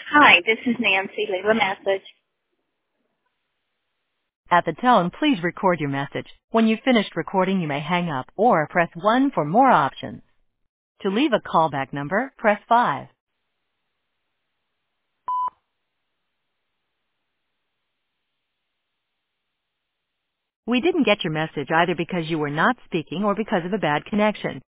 Hi, this is Nancy. Leave a message. At the tone, please record your message. When you've finished recording, you may hang up or press 1 for more options. To leave a callback number, press 5. We didn't get your message either because you were not speaking or because of a bad connection.